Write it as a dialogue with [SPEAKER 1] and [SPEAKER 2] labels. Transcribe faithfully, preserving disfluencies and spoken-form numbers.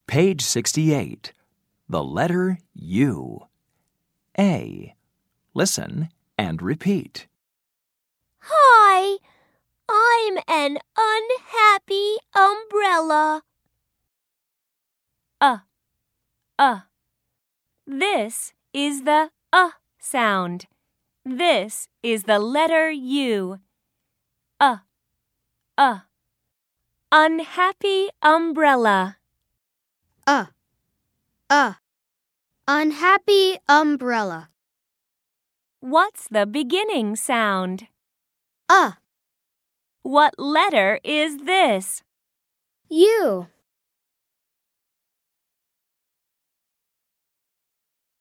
[SPEAKER 1] Page sixty-eight. The letter U. A. Listen and repeat.
[SPEAKER 2] Hi, I'm an unhappy umbrella.
[SPEAKER 3] Uh, uh. This is the uh sound. This is the letter U. Uh, uh. Unhappy umbrella.
[SPEAKER 4] Uh, uh. Unhappy umbrella.
[SPEAKER 3] What's the beginning sound?
[SPEAKER 4] Uh.
[SPEAKER 3] What letter is this?
[SPEAKER 4] U.